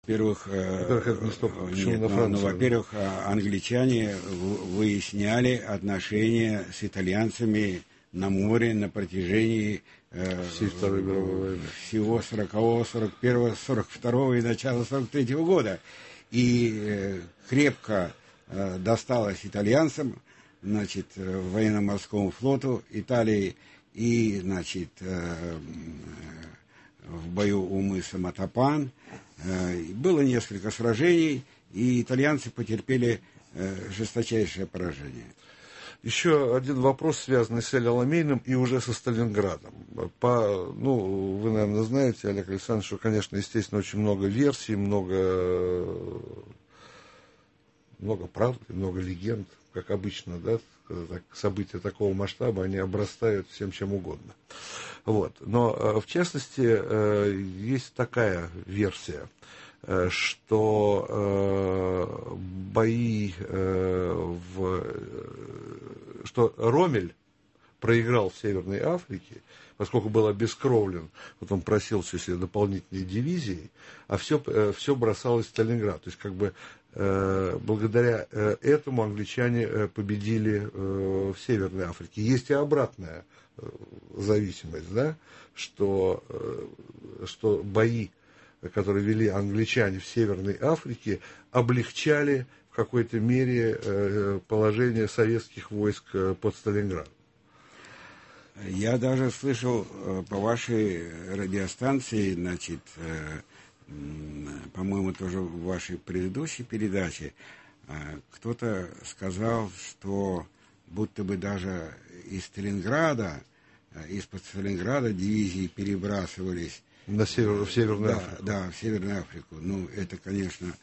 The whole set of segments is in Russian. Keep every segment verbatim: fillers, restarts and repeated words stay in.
Во-первых, Во-первых, это не столько, почему нет, на ну, Францию? ну, во-первых, англичане выясняли отношения с итальянцами на море на протяжении э, всей Второй мировой войны. Всего сорокового, сорок первого, сорок второго и начала сорок третьего года. И э, крепко э, досталось итальянцам, значит, военно-морскому флоту Италии и, значит, э, в бою у мыса Матапан. Было несколько сражений, и итальянцы потерпели жесточайшее поражение. Еще один вопрос, связанный с Эль-Аламейном и уже со Сталинградом. По, ну, вы, наверное, знаете, Олег Александрович, что, конечно, естественно, очень много версий, много, много правды, много легенд, как обычно, да, так, события такого масштаба, они обрастают всем чем угодно. Вот. Но, в частности, есть такая версия, что бои в... что Роммель проиграл в Северной Африке, поскольку был обескровлен, вот он просил все себе дополнительные дивизии, а все, все бросалось в Сталинград. То есть, как бы, благодаря этому англичане победили в Северной Африке. Есть и обратная зависимость, да, что, что бои, которые вели англичане в Северной Африке, облегчали в какой-то мере положение советских войск под Сталинградом. Я даже слышал по вашей радиостанции, значит, по-моему, тоже в вашей предыдущей передаче, кто-то сказал, что будто бы даже из Сталинграда, из-под Сталинграда дивизии перебрасывались на север, в Северную да, Африку. Да, в Северную Африку. Ну, это, конечно,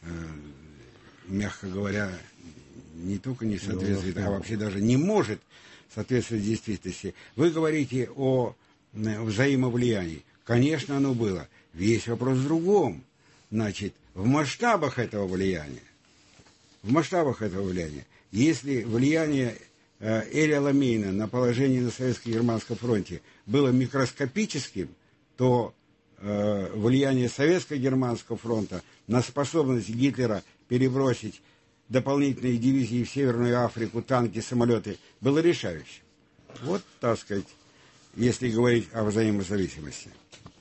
мягко говоря, не только не соответствует, а вообще даже не может соответствовать действительности. Вы говорите о взаимовлиянии. Конечно, оно было. Весь вопрос в другом. Значит, в масштабах этого влияния, в масштабах этого влияния, если влияние э, Эль-Аламейна на положение на Советско-Германском фронте было микроскопическим, то э, влияние Советско-Германского фронта на способность Гитлера перебросить дополнительные дивизии в Северную Африку, танки, самолеты, было решающим. Вот, так сказать, если говорить о взаимозависимости.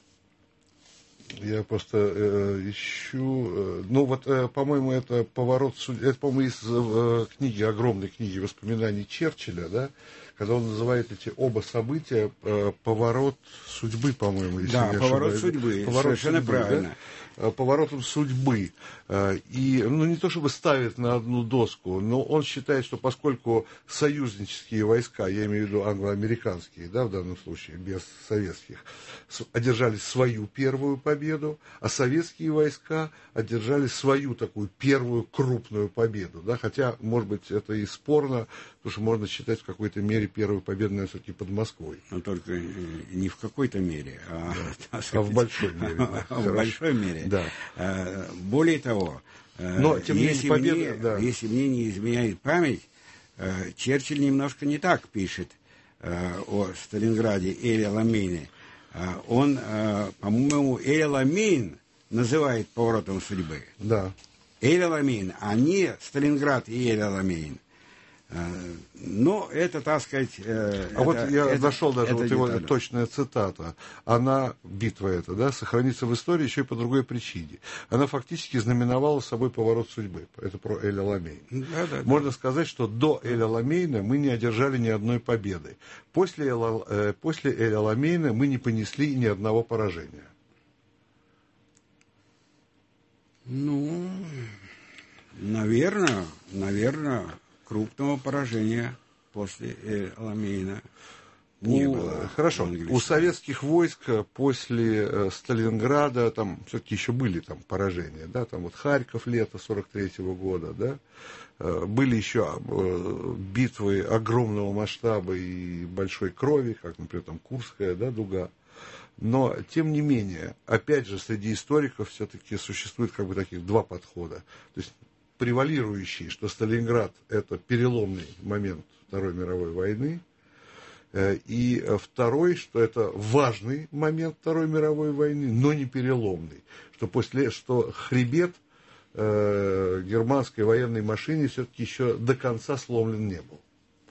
Я просто э, ищу... Э, ну, вот, э, по-моему, это поворот... Это, по-моему, из э, книги, огромной книги воспоминаний Черчилля, да, когда он называет эти оба события э, «поворот судьбы», по-моему, если да, не поворот ошибаюсь. Судьбы, Поворот совершенно судьбы, правильно. Да? Поворотом судьбы. И, ну, не то чтобы ставит на одну доску, но он считает, что поскольку союзнические войска, я имею в виду англо-американские, да, в данном случае, без советских, одержали свою первую победу, а советские войска одержали свою такую первую крупную победу, да, хотя, может быть, это и спорно, потому что можно считать в какой-то мере первую победу, наверное, все-таки под Москвой. Но только не в какой-то мере, а, да. а в большой мере. Да. В большой мере. Да. Более того, Но, тем если, не менее, мне, победа, да. если мне не изменяет память, Черчилль немножко не так пишет о Сталинграде Эль-Аламейне. Он, по-моему, Эль-Аламейн называет поворотом судьбы. Да. Эль-Аламейн, а не Сталинград и Эль-Аламейн. Но это, так сказать... А это, вот я это, нашел даже вот его деталь. точная цитата. Она, битва эта, да, сохранится в истории еще и по другой причине. Она фактически знаменовала собой поворот судьбы. Это про Эль-Аламейн. Да, да, Можно да. сказать, что до Эль-Аламейна мы не одержали ни одной победы. После, Эль- после Эль-Аламейна мы не понесли ни одного поражения. Ну, наверное, наверное... крупного поражения после Эль-Аламейна не у, было. Хорошо, у советских войск после э, Сталинграда там все-таки еще были там поражения, да, там вот Харьков лето сорок третьего года, да, э, были еще э, битвы огромного масштаба и большой крови, как, например, там Курская, да, дуга. Но, тем не менее, опять же, среди историков все-таки существует как бы таких два подхода. То есть превалирующий, что Сталинград – это переломный момент Второй мировой войны, И второй, что это важный момент Второй мировой войны, но не переломный, что после, что хребет э, германской военной машине все-таки еще до конца сломлен не был.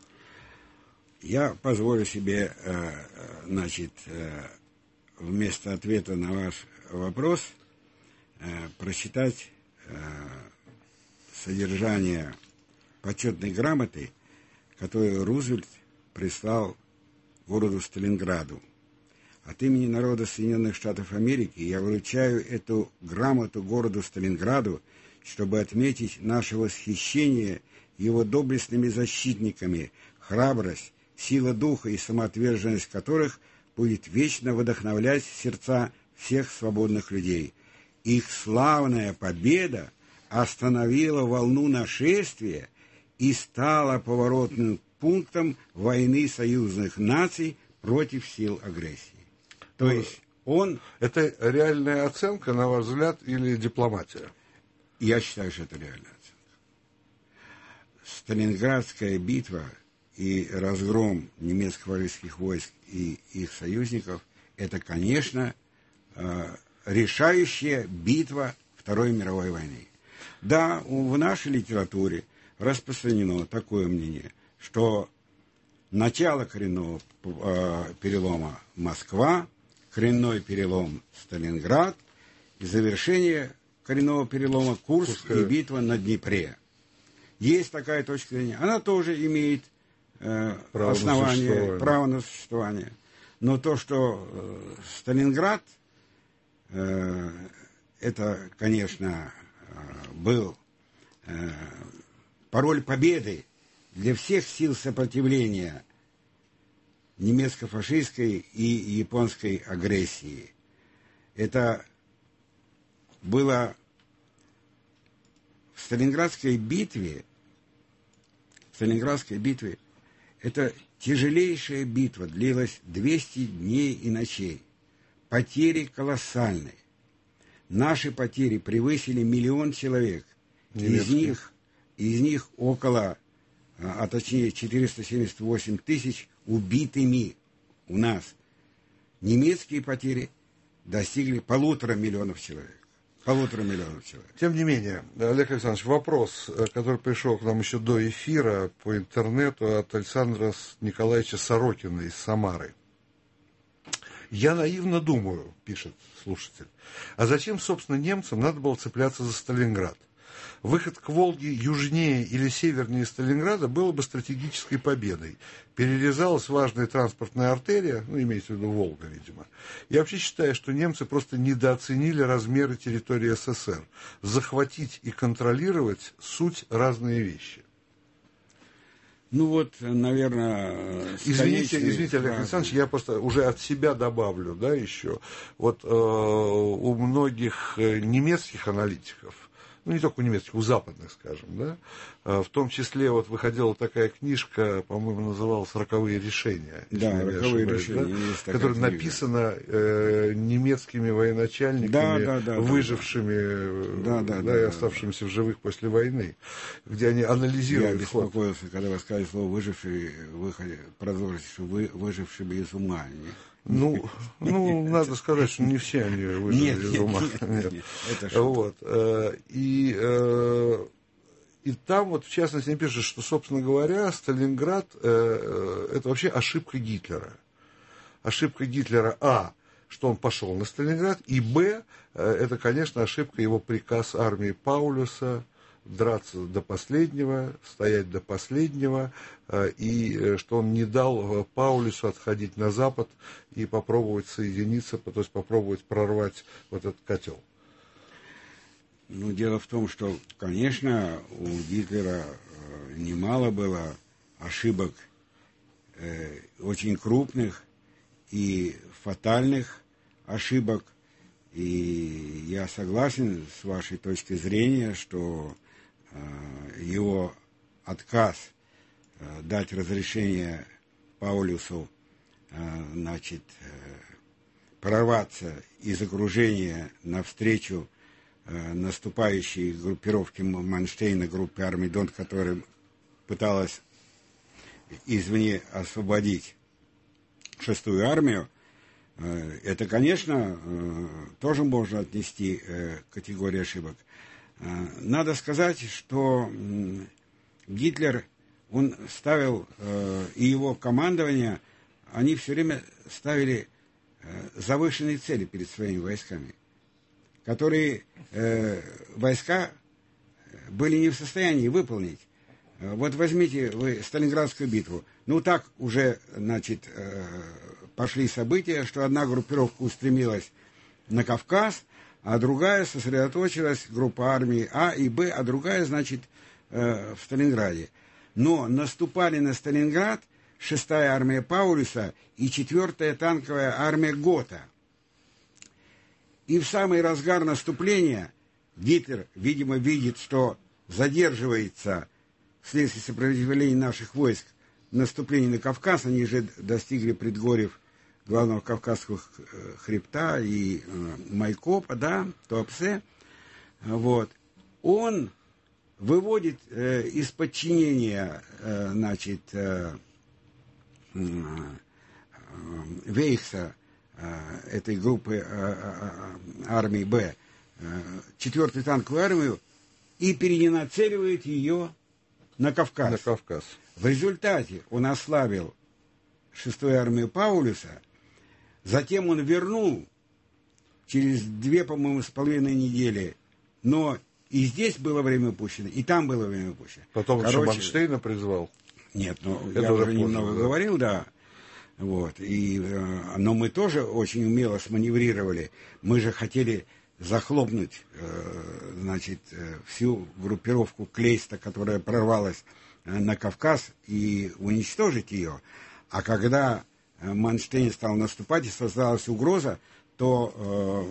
Я позволю себе, э, значит, э, вместо ответа на ваш вопрос э, прочитать э, содержание почетной грамоты, которую Рузвельт прислал городу Сталинграду. От имени народа Соединенных Штатов Америки я вручаю эту грамоту городу Сталинграду, чтобы отметить наше восхищение его доблестными защитниками, храбрость, сила духа и самоотверженность которых будет вечно вдохновлять сердца всех свободных людей. Их славная победа остановила волну нашествия и стала поворотным пунктом войны союзных наций против сил агрессии. То есть он... Это реальная оценка, на ваш взгляд, или дипломатия? Я считаю, что это реальная оценка. Сталинградская битва и разгром немецко-фашистских войск и их союзников – это, конечно, решающая битва Второй мировой войны. Да, в нашей литературе распространено такое мнение, что начало коренного э, перелома Москва, коренной перелом Сталинград и завершение коренного перелома Курск Пускай. и битва на Днепре. Есть такая точка зрения. Она тоже имеет э, право основание, на право на существование. Но то, что э, Сталинград, э, это, конечно, э, был э, пароль победы для всех сил сопротивления немецко-фашистской и японской агрессии. Это было в Сталинградской битве, в Сталинградской битве, это тяжелейшая битва, длилась двести дней и ночей. Потери колоссальные. Наши потери превысили миллион человек. Из них, из них около, а точнее четыреста семьдесят восемь тысяч убитыми у нас. Немецкие потери достигли полутора миллионов человек. Полутора миллионов человек. Тем не менее, Олег Александрович, вопрос, который пришел к нам еще до эфира по интернету от Александра Николаевича Сорокина из Самары. «Я наивно думаю, — пишет слушатель, — а зачем, собственно, немцам надо было цепляться за Сталинград? Выход к Волге южнее или севернее Сталинграда было бы стратегической победой. Перерезалась важная транспортная артерия, ну, имеется в виду Волга, видимо. Я вообще считаю, что немцы просто недооценили размеры территории СССР. Захватить и контролировать — суть разные вещи». Ну вот, наверное... Извините, извините, Олег Александрович, я просто уже от себя добавлю, да, еще. Вот э, у многих немецких аналитиков, ну, не только у немецких, у западных, скажем, да, в том числе вот выходила такая книжка, по-моему, называлась «Роковые решения». Да, «Роковые решения», да, которая написана э, немецкими военачальниками, да, да, да, выжившими да, да, да, да, и оставшимися да, в живых после войны, где они анализируют. Я беспокоился, ход. Когда вы сказали слово «выживший», вы продолжите, что вы выжившие без ума. Не? Ну, ну, надо сказать, что не все они выжили нет, из ума. Нет, нет, нет. Это вот. И, и там вот, в частности, они пишут, что, собственно говоря, Сталинград – это вообще ошибка Гитлера. Ошибка Гитлера, а, что он пошел на Сталинград, и, б, это, конечно, ошибка его приказ армии Паулюса драться до последнего, стоять до последнего, и что он не дал Паулюсу отходить на запад и попробовать соединиться, то есть попробовать прорвать вот этот котел. Ну, дело в том, что, конечно, у Гитлера немало было ошибок э, очень крупных и фатальных ошибок, и я согласен с вашей точки зрения, что его отказ дать разрешение Паулюсу, значит, прорваться из окружения навстречу наступающей группировке Манштейна, группе армий Дон, которая пыталась извне освободить шестую армию, это, конечно, тоже можно отнести к категории ошибок. Надо сказать, что Гитлер, он ставил, и его командование, они все время ставили завышенные цели перед своими войсками, которые войска были не в состоянии выполнить. Вот возьмите вы Сталинградскую битву. Ну, так уже, значит, пошли события, что одна группировка устремилась на Кавказ, а другая сосредоточилась, группа армий А и Б, а другая, значит, в Сталинграде. Но наступали на Сталинград шестая армия Паулюса и четвертая танковая армия Гота. И в самый разгар наступления Гитлер, видимо, видит, что задерживается вследствие сопротивления наших войск наступление на Кавказ. Они же достигли предгорьев главного Кавказского хребта и э, Майкопа, да, Туапсе. Вот. Он выводит э, из подчинения, э, значит, э, э, Вейхса, э, этой группы э, э, армии Б, э, четвертую танковую армию и перенацеливает ее на Кавказ. На Кавказ. В результате он ослабил шестую армию Паулюса, затем он вернул через две, по-моему, с половиной недели, но и здесь было время упущено, и там было время упущено. Потом Короче, еще Манштейна призвал. Нет, ну, это я уже позже, немного да. говорил, да. Вот, и, но мы тоже очень умело сманеврировали. Мы же хотели захлопнуть, значит, всю группировку Клейста, которая прорвалась на Кавказ, и уничтожить ее. А когда Манштейн стал наступать и создалась угроза, то э,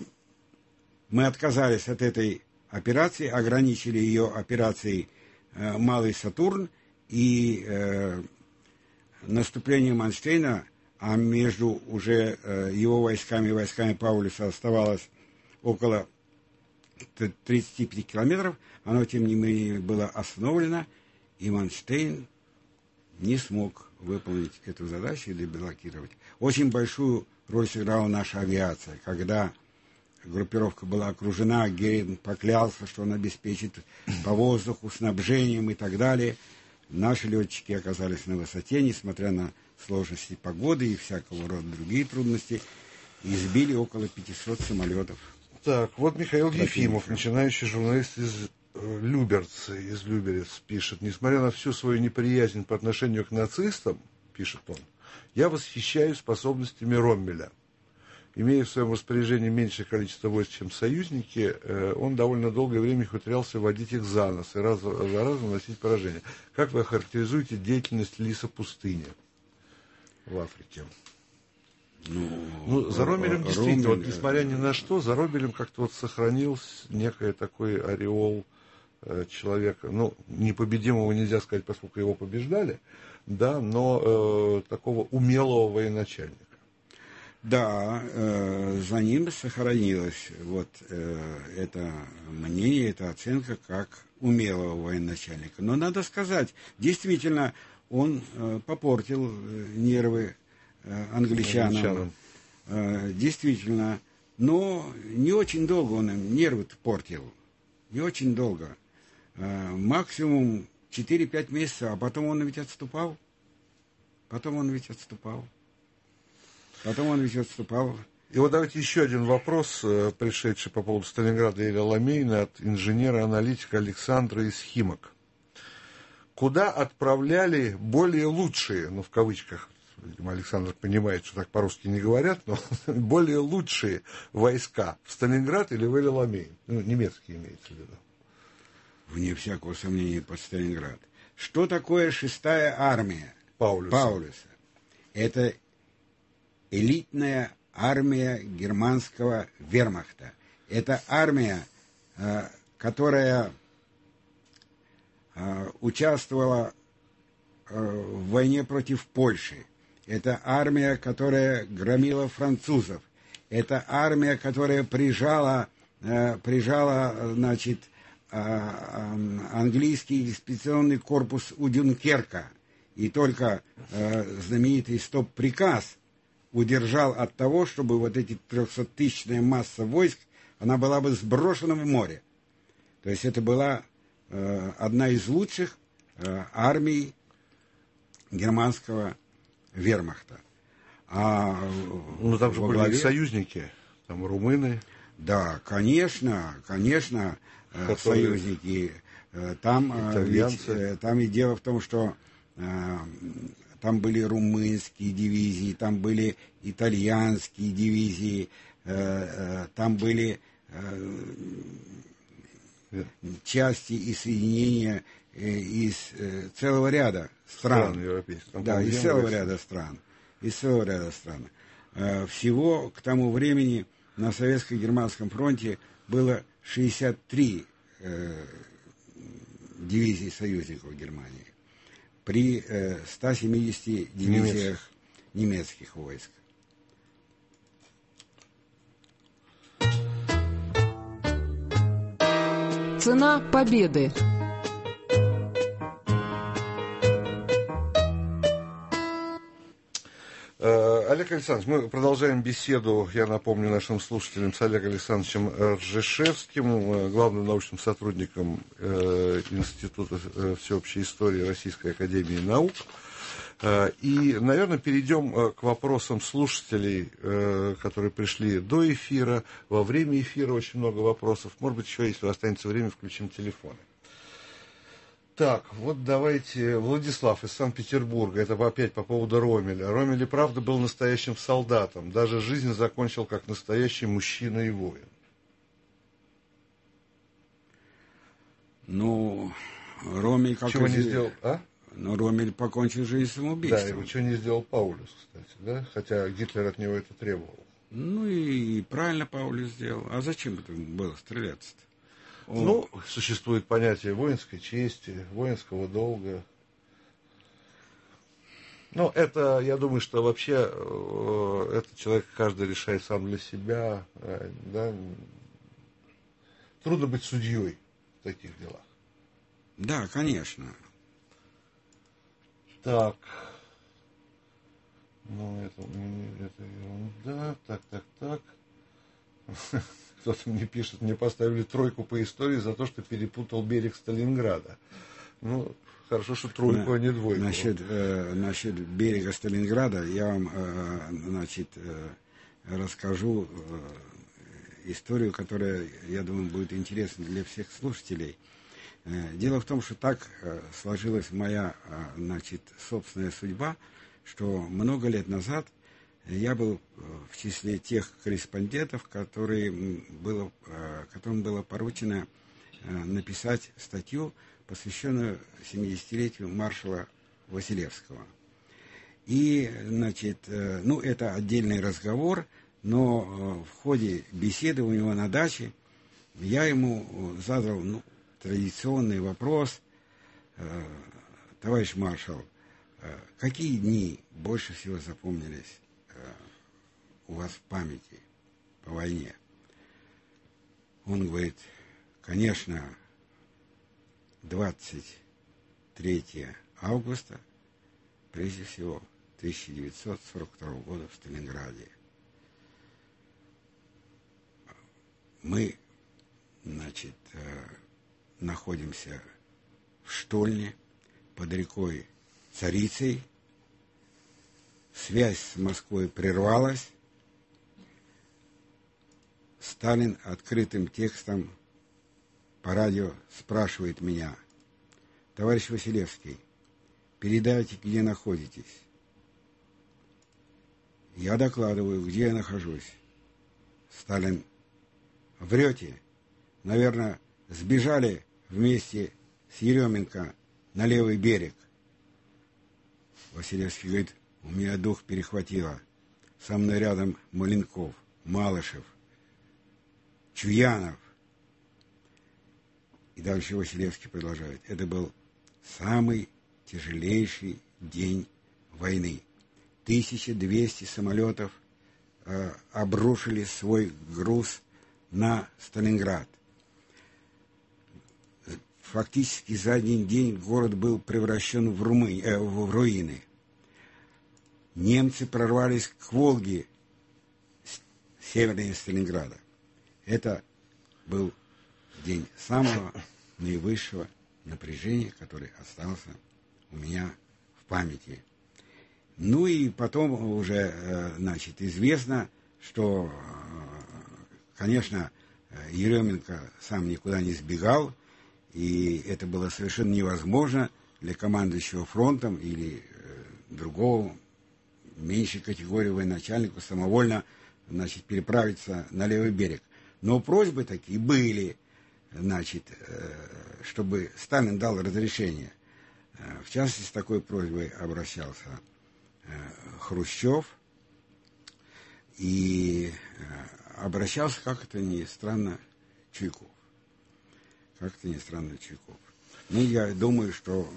мы отказались от этой операции, ограничили ее операцией э, «Малый Сатурн», и э, наступление Манштейна, а между уже э, его войсками и войсками Паулюса оставалось около тридцати пяти километров, оно, тем не менее, было остановлено, и Манштейн не смог выполнить эту задачу или блокировать. Очень большую роль сыграла наша авиация. Когда группировка была окружена, Герин поклялся, что он обеспечит по воздуху снабжением и так далее. Наши летчики оказались на высоте, несмотря на сложности погоды и всякого рода другие трудности, и сбили около пятисот самолетов. Так, вот Михаил Ефимов, начинающий журналист из Люберцы, из Люберец, пишет: несмотря на всю свою неприязнь по отношению к нацистам, пишет он, я восхищаюсь способностями Роммеля. Имея в своем распоряжении меньшее количество войск, чем союзники, он довольно долгое время ухитрялся водить их за нос и раз за разом наносить поражение. Как вы охарактеризуете деятельность Лиса Пустыни в Африке? Ну, ну, за Роммелем действительно, Роммель, вот, несмотря ни на что, за Роммелем как-то вот сохранился некий такой ореол э, человека, ну, непобедимого нельзя сказать, поскольку его побеждали, да, но э, такого умелого военачальника. Да, э, за ним сохранилось вот э, это мнение, эта оценка как умелого военачальника. Но надо сказать, действительно, он э, попортил э, нервы англичанам, англичанам. Э, действительно, но не очень долго он им нервы портил, не очень долго, э, максимум четыре-пять месяцев, а потом он ведь отступал, потом он ведь отступал, потом он ведь отступал. И вот давайте еще один вопрос, пришедший по поводу Сталинграда и Ламейна от инженера-аналитика Александра из Химок. Куда отправляли более лучшие, ну в кавычках, видимо, Александр понимает, что так по-русски не говорят, но более лучшие войска в Сталинград или в Эль-Аламейн? Ну, немецкие имеется в виду. Вне всякого сомнения, под Сталинград. Что такое шестая армия Паулюса? Паулюса? Это элитная армия германского вермахта. Это армия, которая участвовала в войне против Польши. Это армия, которая громила французов. Это армия, которая прижала, э, прижала значит, э, э, английский экспедиционный корпус у Дюнкерка. И только э, знаменитый стоп-приказ удержал от того, чтобы вот эти трехсоттысячная масса войск, она была бы сброшена в море. То есть это была э, одна из лучших э, армий германского вермахта. А ну, там же были главе... союзники, там румыны. Да, конечно, конечно, которые... союзники. Там, ведь, там и дело в том, что э, там были румынские дивизии, там были итальянские дивизии, э, э, там были э, части и соединения э, из э, целого ряда стран. стран европейских. Да, из целого ряда стран. Из целого ряда стран. Э, всего к тому времени на Советско-Германском фронте было шестьдесят три э, дивизии союзников Германии при э, ста семидесяти дивизиях немецких войск. Цена победы. Олег Александрович, мы продолжаем беседу, я напомню нашим слушателям, с Олегом Александровичем Ржешевским, главным научным сотрудником Института всеобщей истории Российской академии наук. И, наверное, перейдем к вопросам слушателей, которые пришли до эфира. Во время эфира очень много вопросов. Может быть, еще, если останется время, включим телефоны. Так, вот давайте, Владислав из Санкт-Петербурга, это опять по поводу Роммеля. Роммель и правда был настоящим солдатом, даже жизнь закончил как настоящий мужчина и воин. Ну, Роммель как Чего из... не сделал, а? Ну, Роммель покончил жизнь самоубийством. Да, его что не сделал Паулюс, кстати, да? Хотя Гитлер от него это требовал. Ну и правильно Паулюс сделал. А зачем это было стреляться-то? Он... Ну, существует понятие воинской чести, воинского долга. Ну, это, я думаю, что вообще э, этот человек каждый решает сам для себя. Э, да? Трудно быть судьей в таких делах. Да, конечно. Так. Ну, это, это ерунда. Так, так, так. Кто-то мне пишет, мне поставили тройку по истории за то, что перепутал берег Сталинграда. Ну, хорошо, что тройку, а не двойку. Насчет, э, насчет берега Сталинграда я вам э, значит, э, расскажу э, историю, которая, я думаю, будет интересна для всех слушателей. Э, дело в том, что так э, сложилась моя э, значит, собственная судьба, что много лет назад я был в числе тех корреспондентов, которые было, которым было поручено написать статью, посвященную семидесятилетию маршала Василевского. И, значит, ну, это отдельный разговор, но в ходе беседы у него на даче я ему задал, ну, традиционный вопрос: товарищ маршал, какие дни больше всего запомнились у вас в памяти по войне? Он говорит: конечно, двадцать третьего августа, прежде всего, тысяча девятьсот сорок второго года в Сталинграде. Мы, значит, находимся в штольне под рекой Царицей. Связь с Москвой прервалась. Сталин открытым текстом по радио спрашивает меня: товарищ Василевский, передайте, где находитесь. Я докладываю, где я нахожусь. Сталин: врете. Наверное, сбежали вместе с Еременко на левый берег. Василевский говорит: у меня дух перехватило. Со мной рядом Маленков, Малышев, Чуянов. И дальше Василевский продолжает: это был самый тяжелейший день войны. тысяча двести самолетов э, обрушили свой груз на Сталинград. Фактически за один день город был превращен в, румы... э, в руины. немцы прорвались к Волге севернее Сталинграда. Это был день самого наивысшего напряжения, который остался у меня в памяти. Ну и потом уже, значит, известно, что, конечно, Еременко сам никуда не сбегал, и это было совершенно невозможно для командующего фронтом или другого меньшей категории военачальника самовольно, значит, переправиться на левый берег. Но просьбы такие были, значит, чтобы Сталин дал разрешение. В частности, с такой просьбой обращался Хрущев, и обращался, как это ни странно, Чуйков. Как это ни странно, Чуйков. Ну, я думаю, что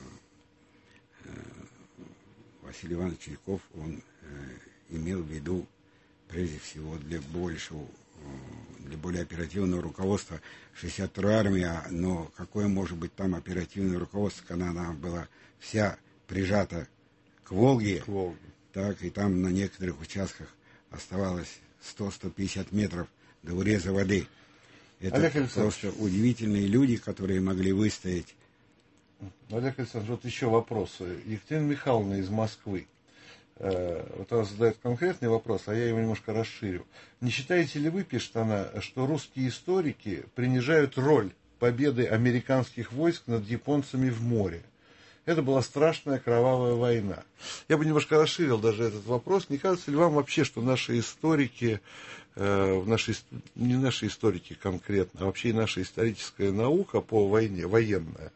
Василий Иванович Чуйков, он имел в виду, прежде всего, для большего, для более оперативного руководства шестьдесят второй армии, но какое может быть там оперативное руководство, когда она была вся прижата к Волге, к Волге. Так, и там на некоторых участках оставалось сто — сто пятьдесят метров до уреза воды. Это Олег просто удивительные люди, которые могли выстоять. Олег Александрович, вот еще вопросы. Екатерина Михайловна из Москвы. Вот она задает конкретный вопрос, а я его немножко расширю. Не считаете ли вы, пишет она, что русские историки принижают роль победы американских войск над японцами в море? Это была страшная кровавая война. Я бы немножко расширил даже этот вопрос. Не кажется ли вам вообще, что наши историки, э, наши, не наши историки конкретно, а вообще и наша историческая наука по войне, военная,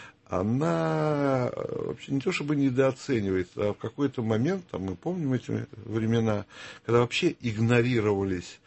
она вообще не то чтобы недооценивает, а в какой-то момент, там, мы помним эти времена, когда вообще игнорировались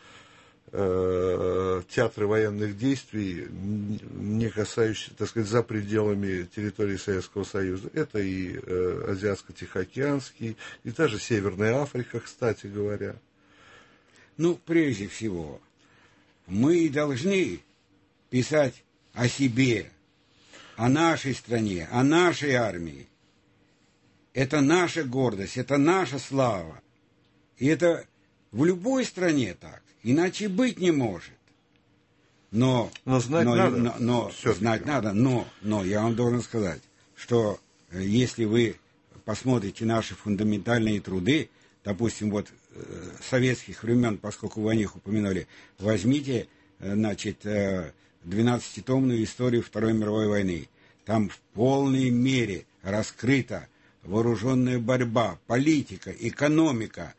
э, театры военных действий, не касающиеся, так сказать, за пределами территории Советского Союза. Это и э, Азиатско-Тихоокеанский, и та же Северная Африка, кстати говоря. Ну, прежде всего, мы должны писать о себе, о нашей стране, о нашей армии. Это наша гордость, это наша слава. И это в любой стране так. Иначе быть не может. Но, но знать но, надо. Но, но знать надо. Но, но я вам должен сказать, что если вы посмотрите наши фундаментальные труды, допустим, вот советских времен, поскольку вы о них упомянули, возьмите, значит, двенадцатитомную историю Второй мировой войны. Там в полной мере раскрыта вооруженная борьба, политика, экономика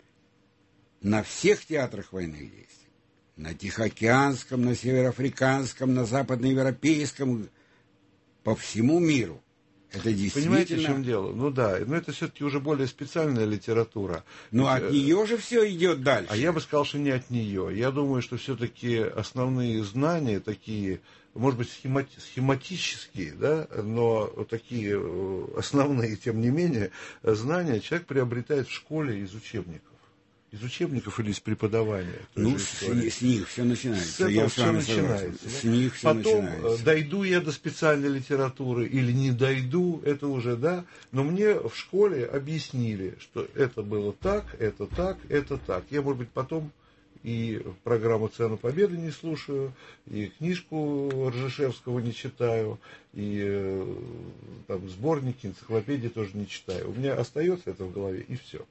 на всех театрах военных действий. На Тихоокеанском, на Североафриканском, на Западноевропейском, по всему миру. Это действительно... Понимаете, в чем дело? Ну да, но это все-таки уже более специальная литература. Но Ведь, от нее же все идет дальше. А я бы сказал, что не от нее. Я думаю, что все-таки основные знания такие, может быть, схемати- схематические, да, но такие основные, тем не менее, знания человек приобретает в школе из учебников. Из учебников или из преподавания. Ну, с, с них все начинается. С этого я все начинается. С них все Потом, начинается. Дойду я до специальной литературы или не дойду, это уже, да. Но мне в школе объяснили, что это было так, это так, это так. Я, может быть, потом и программу «Цена Победы» не слушаю, и книжку Ржешевского не читаю, и там сборники, энциклопедии тоже не читаю. У меня остается это в голове, и все.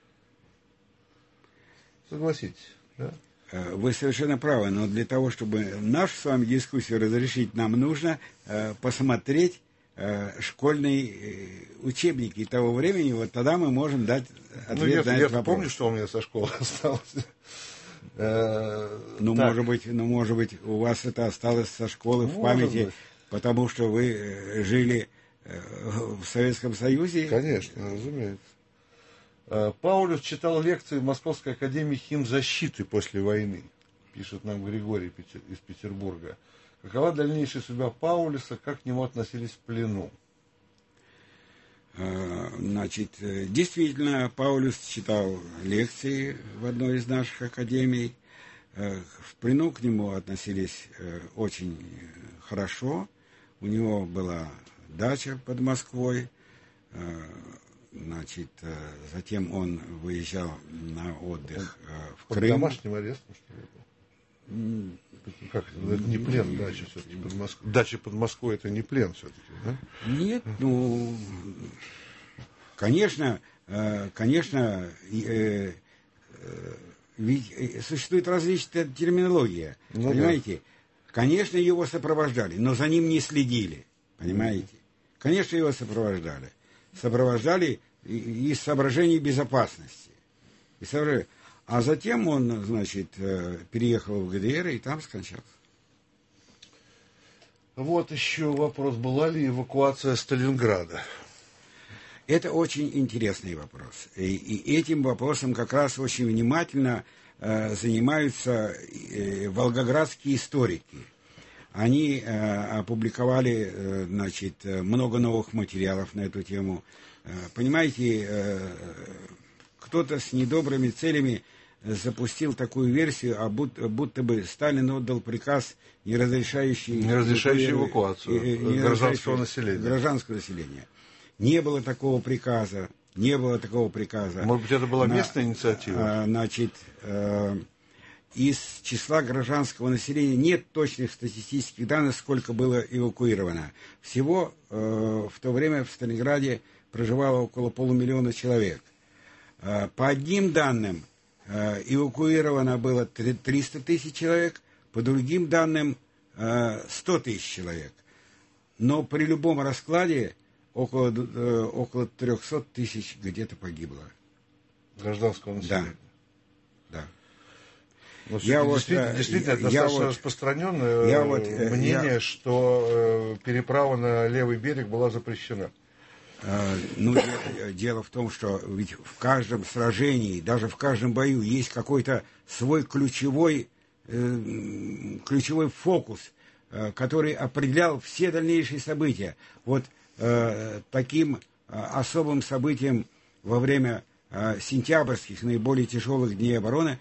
Согласитесь, да? Вы совершенно правы, но для того, чтобы нашу с вами дискуссию разрешить, нам нужно э, посмотреть э, школьные э, учебники того времени, вот тогда мы можем дать ответ ну, я, на этот я вопрос. помню, что у меня со школы осталось. Ну, может быть, ну, может быть, у вас это осталось со школы в памяти, потому что вы жили в Советском Союзе? Конечно, разумеется. Паулюс читал лекции в Московской академии химзащиты после войны, пишет нам Григорий из Петербурга. Какова дальнейшая судьба Паулюса, как к нему относились в плену? Значит, действительно, Паулюс читал лекции в одной из наших академий. В плену к нему относились очень хорошо. У него была дача под Москвой. значит, затем он выезжал на отдых в Под Крым. домашним арестом, что ли? Как это? Это не плен, дача все-таки под Москвой. Дача под Москвой это не плен все-таки, да? Нет, ну, конечно, конечно, ведь существует различная терминология, ну, понимаете? Да. Конечно, его сопровождали, но за ним не следили, понимаете? Конечно, его сопровождали. Сопровождали из соображений безопасности. И соображения. А затем он, значит, переехал в ГДР и там скончался. Вот еще вопрос. Была ли эвакуация Сталинграда? Это очень интересный вопрос. И, и этим вопросом как раз очень внимательно э, занимаются э, волгоградские историки. Они э, опубликовали э, значит, много новых материалов на эту тему. Э, понимаете, э, кто-то с недобрыми целями запустил такую версию, а будто, будто бы Сталин отдал приказ, не разрешающий, не разрешающий эвакуацию э, не гражданского населения. Гражданского населения. Не было такого приказа, не было такого приказа. Может быть, это была местная На, инициатива? Значит, э, из числа гражданского населения нет точных статистических данных, сколько было эвакуировано. Всего э, в то время в Сталинграде проживало около полумиллиона человек. Э, по одним данным э, эвакуировано было триста тысяч человек, по другим данным э, сто тысяч человек. Но при любом раскладе около, э, около триста тысяч где-то погибло. Гражданского населения? Да. Да. Но я вот, действительно, действительно я, это достаточно вот, распространенное я вот, мнение, я, что э, переправа на левый берег была запрещена. Э, ну, дело, дело в том, что ведь в каждом сражении, даже в каждом бою есть какой-то свой ключевой, э, ключевой фокус, э, который определял все дальнейшие события. Вот э, таким э, особым событием во время э, сентябрьских, наиболее тяжелых дней обороны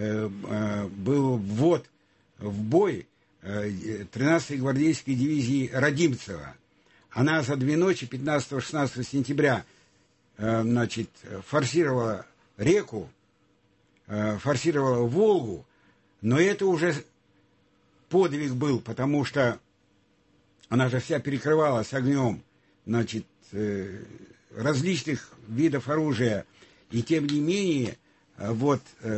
был ввод в бой тринадцатой гвардейской дивизии Родимцева. Она за две ночи, пятнадцатого-шестнадцатого сентября, значит, форсировала реку, форсировала Волгу, но это уже подвиг был, потому что она же вся перекрывалась огнем, значит, различных видов оружия, и тем не менее, вот,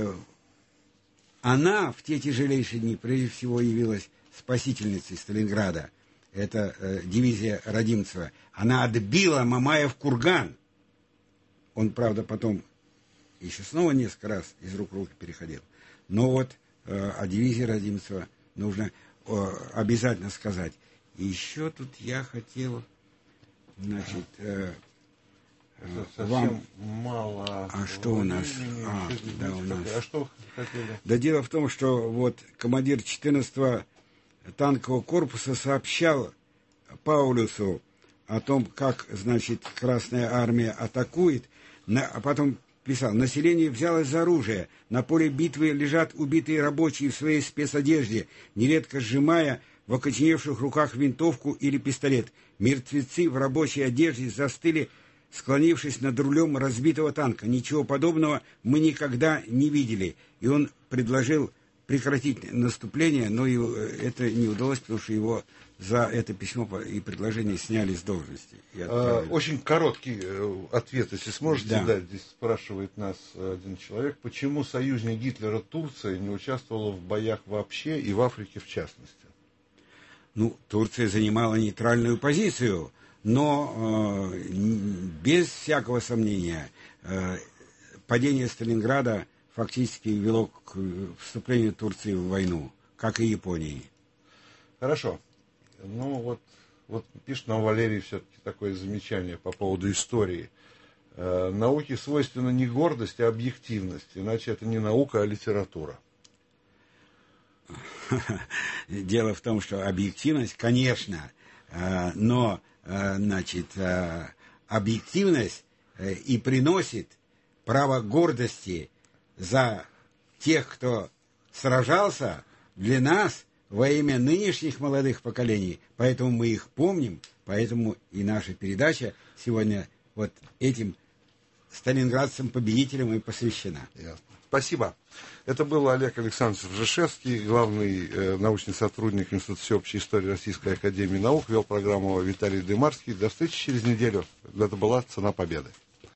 она в те тяжелейшие дни, прежде всего, явилась спасительницей Сталинграда. Это э, дивизия Родимцева. Она отбила Мамаев курган. Он, правда, потом еще снова несколько раз из рук в руки переходил. Но вот э, о дивизии Родимцева нужно э, обязательно сказать. И еще тут я хотел, значит... Э, Совсем вам мало. А что у нас? А, да, у нас. А что хотели? Да дело в том, что вот командир четырнадцатого танкового корпуса сообщал Паулюсу о том, как, значит, Красная Армия атакует, а потом писал: население взялось за оружие, на поле битвы лежат убитые рабочие в своей спецодежде, нередко сжимая в окоченевших руках винтовку или пистолет. Мертвецы в рабочей одежде застыли, склонившись над рулем разбитого танка. Ничего подобного мы никогда не видели. И он предложил прекратить наступление, но это не удалось, потому что его за это письмо и предложение сняли с должности. А, очень короткий ответ, если сможете да. дать. Здесь спрашивает нас один человек, почему союзник Гитлера Турция не участвовала в боях вообще и в Африке в частности? Ну, Турция занимала нейтральную позицию. Но э, без всякого сомнения э, падение Сталинграда фактически вело к вступлению Турции в войну, как и Японии. Хорошо. Ну вот, вот пишет нам Валерий все-таки такое замечание по поводу истории. Э, науке свойственна не гордость, а объективность. Иначе это не наука, а литература. Дело в том, что объективность, конечно, э, но... значит, объективность и приносит право гордости за тех, кто сражался для нас во имя нынешних молодых поколений. Поэтому мы их помним, поэтому и наша передача сегодня вот этим сталинградцам-победителям и посвящена. Ясно. Спасибо. Это был Олег Александрович Ржешевский, главный э, научный сотрудник Института всеобщей истории Российской академии наук. Вел программу Виталий Дымарский. До встречи через неделю. Это была «Цена победы».